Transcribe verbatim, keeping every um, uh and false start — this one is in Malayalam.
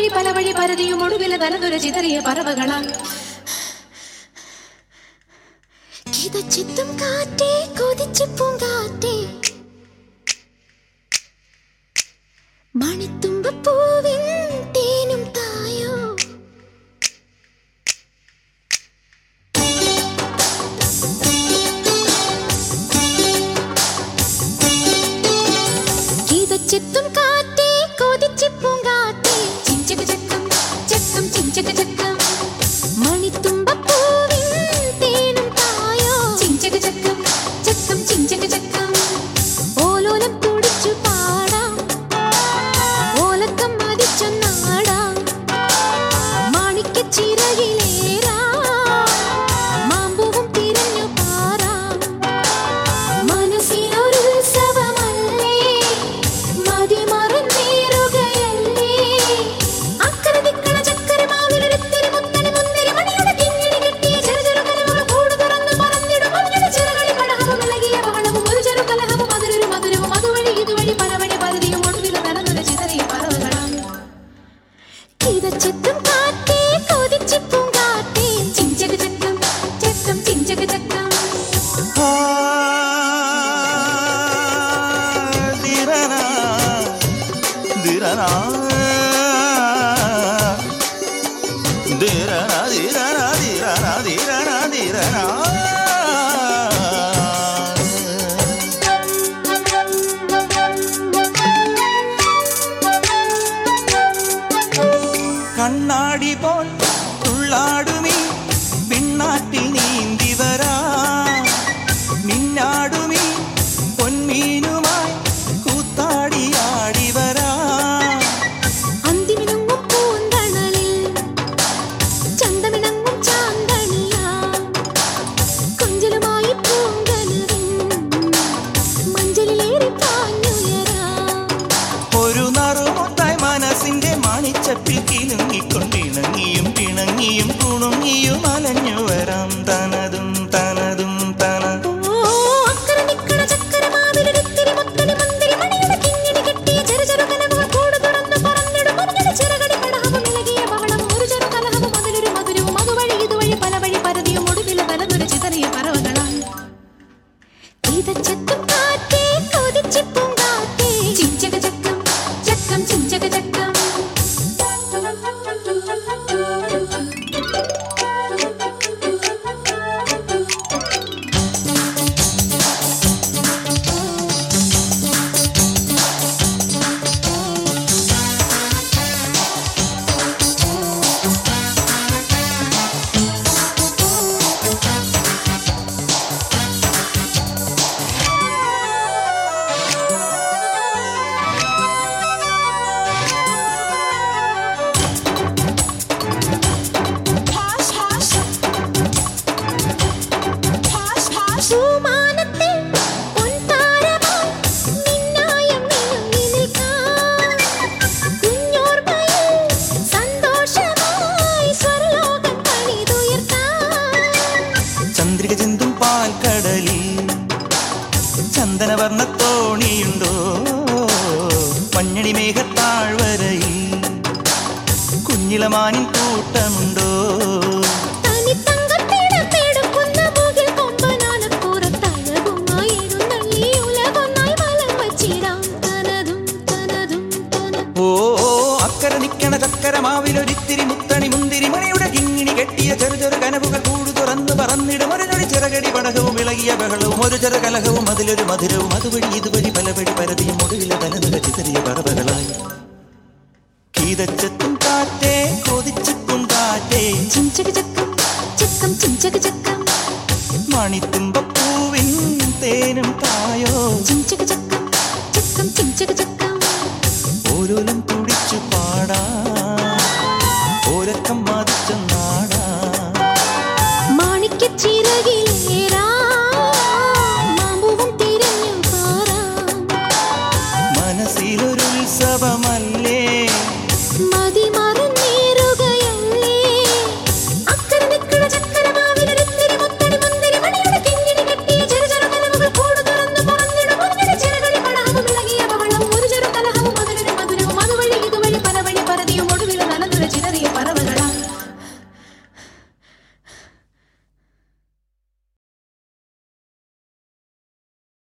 ഇതുവഴി പല വഴി പരതിയും ഒടുവിലെ തലതുര ചിതറിയ പറവകളാ. കിതച്ചെത്തും കാറ്റേ കൊതിച്ചു പൂങ്കാറ്റേ മണിത്തുമ്പപ്പൂവിൻ തേനും തായോ. കിതച്ചെത്തും കാറ്റേ കൊതിച്ചു പൂങ്കാറ്റേ ചിഞ്ചക ചക്കം ചക്കം ചിഞ്ചക ചക്കം മണിത്തുമ്പപ്പൂവിൻ തേനും തായോ. ചിഞ്ചക ചക്കം ചക്കം ചിഞ്ചക ചക്കം ഓലോലം തുടിച്ചു പാടാം ഓലക്കം മതിച്ചൊന്നാടാം മാണിക്കച്ചിറകിലേറാ മാമ്പൂവും തിരഞ്ഞു പാറാം. മനസ്സിനൊരു ഉത്സവമല്ലേ മതിമറന്നേറുകയല്ലേ അക്കരെ ദിക്കണ ചക്കര മാവിലൊരുത്തിരി മുത്തണി മുന്തിരി മണിയുടെ കിങ്ങിണി കെട്ടിയ ചെറു ചെറു കലവുകൾ കൂട് തുറന്ന് പറന്നിടും മഞ്ഞയുടെ ചിറകളി പടഹവും ഇളകിയ ബഹളവും ഒരു ചെറു കലഹവും അതിലൊരു മധുരവും അതുവഴി ഇതുവഴി പലവഴി പരതിയും ഒടുവിൽ നടന്നൊരു ചിതറിയ പറവകളാണ്. കിതച്ചെത്തും കാറ്റേ കൊതിച്ചു പൂങ്കാറ്റേ ചിഞ്ചക ചക്കം ചക്കം ചിഞ്ചക ചക്കം. കണ്ണാടി പോൽ തുള്ളാടുമീ പിന്നാറ്റിൽ നീന്തി വരാ മിന്നാടുമീ പൊന്മീനുമായി കൂത്താടിയാടി വരാ. അന്തിമിണങ്ങും പൂന്തണലിൽ ചന്തമിണങ്ങും ചാന്തണിയാ കൊഞ്ചലുമായി പൂങ്കനവിൻ മഞ്ചലിലേറി പാഞ്ഞുയരാ. ഒരു നറുമുട്ടായി മനസ്സിന്റെ മാണിച്ചപ്പിൽ കിലുങ്ങിക്കൊണ്ടിണങ്ങിയും പിണങ്ങിയും കുണുങ്ങിയും അലഞ്ഞു വരാം തനതും തനതും തന. ഓ അക്കരെ നിക്കണ ചക്കര മാവിലൊരുത്തിരി മുത്തണി മുന്തിരി മണിയുടെ കിങ്ങിണി കെട്ടിയ ചെറു ചെറു കലവുകൾ കൂട് തുറന്ന് പറന്നിടും മഞ്ഞയുടെ ചിറകടി പടഹവും ഇളകിയ ബഹളവും ഒരു ചെറു കലഹവും അതിലൊരു മധുരവും അതുവഴി ഇതുവഴി പല വഴി പരതിയും ഒടുവിലെ തലതുര ചിതറിയ പറവകളാണ്. കിതച്ചെത്തും കാറ്റേ കൊതിച്ചു പൂങ്കാറ്റേ ചിഞ്ചക ചക്കം ചക്കം ചിഞ്ചക ചക്കം. പൂമാനത്തിൽ പൊൻതാരമായി മിന്നായം മിനുങ്ങി നിൽക്കാം കുഞ്ഞോർമ്മയിൽ സന്തോഷമായി സ്വർലോകം പണിതുയർത്താം. ചന്ദ്രിക ചിന്തും പാൽക്കടലിൽ ചന്ദനവർണ്ണത്തോണിയുണ്ടോ മഞ്ഞണി മേഘത്താഴ്വരയിൽ കുഞ്ഞിളമാനിൻ കൂട്ടമുണ്ടോ. തനിത്തങ്കത്തിടപ്പെടുക്കുന്ന മുകിൽ കൊമ്പനാനപ്പുറത്തഴകുമായി എഴുന്നള്ളി ഉലകൊന്നായി വലം വച്ചിടാം തനതും തനതും തന. ഓ അക്കരെ നിക്കണ ചക്കര മാവിലൊരിത്തിരി മുത്തണി മുന്തിരി മണിയുടെ കിങ്ങിണി കെട്ടിയ ചെറു ചെറു കനവുകൾ കൂട് തുറന്ന് പറന്നിടും ഒരു ഞൊടി ചിറകടി പടഹവും ഇളകിയ ബഹളവും ഒരു ചെറു കലഹവും അതിലൊരു മധുരവും അതുവഴി ഇതുവഴി പല വഴി പരതിയും ഒടുവിലെ തലതുര ചിതറിയ പറവകളായി. കിതച്ചെത്തും കാറ്റേ കൊതിച്ചെത്തും കാറ്റേ ചിഞ്ചക ചക്കം ചക്കം ചിഞ്ചക ചക്കം മണിത്തുമ്പ